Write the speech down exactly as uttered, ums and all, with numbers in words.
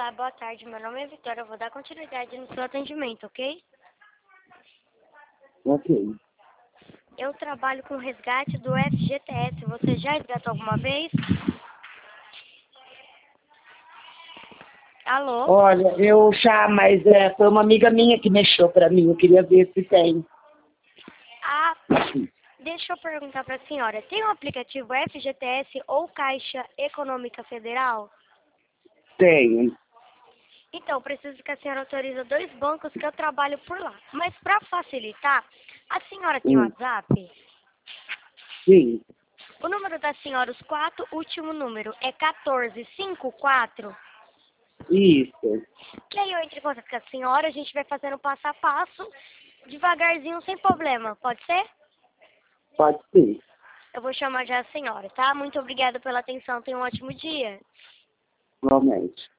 Olá, boa tarde. Meu nome é Vitória. Eu vou dar continuidade no seu atendimento, ok? Ok. Eu trabalho com resgate do F G T S. Você já resgatou alguma vez? Alô? Olha, eu já, mas é, foi uma amiga minha que mexeu pra mim. Eu queria ver se tem. Ah, deixa eu perguntar para a senhora. Tem o aplicativo F G T S ou Caixa Econômica Federal? Tem. Então, preciso que a senhora autorize dois bancos que eu trabalho por lá. Mas para facilitar, a senhora tem Hum, WhatsApp? sim. O número da senhora, os quatro último número, é quatorze cinquenta e quatro. Isso. Que aí eu entro em contato com a senhora, a gente vai fazendo passo a passo, devagarzinho, sem problema. Pode ser? Pode ser. Eu vou chamar já a senhora, tá? Muito obrigada pela atenção. Tenha um ótimo dia. Igualmente.